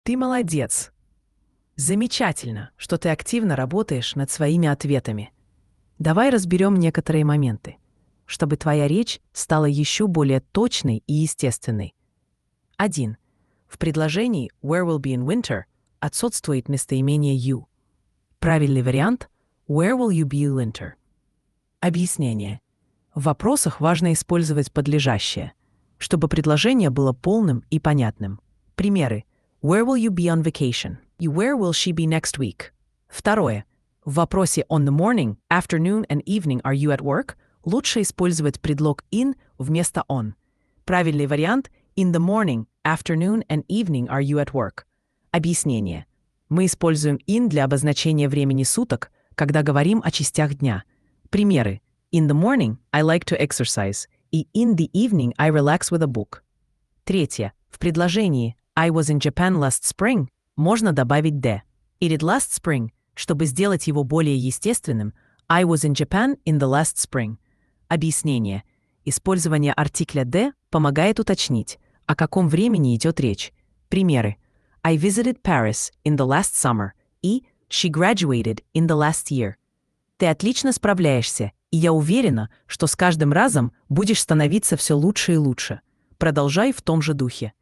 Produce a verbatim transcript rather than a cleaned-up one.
Ты молодец. Замечательно, что ты активно работаешь над своими ответами. Давай разберем некоторые моменты, чтобы твоя речь стала еще более точной и естественной. Один. В предложении «Where will be in winter» отсутствует местоимение «you». Правильный вариант «Where will you be in winter?» Объяснение. В вопросах важно использовать подлежащее, чтобы предложение было полным и понятным. Примеры. Where will you be on vacation? И where will she be next week? Второе. В вопросе on the morning, afternoon and evening are you at work лучше использовать предлог in вместо on. Правильный вариант in the morning, afternoon and evening are you at work. Объяснение. Мы используем in для обозначения времени суток, когда говорим о частях дня. Примеры. In the morning, I like to exercise, и in the evening, I relax with a book. Третье. В предложении I was in Japan last spring можно добавить the. Или last spring, чтобы сделать его более естественным, I was in Japan in the last spring. Объяснение. Использование артикля the помогает уточнить, о каком времени идет речь. Примеры. I visited Paris in the last summer и she graduated in the last year. Ты отлично справляешься, и я уверена, что с каждым разом будешь становиться все лучше и лучше. Продолжай в том же духе.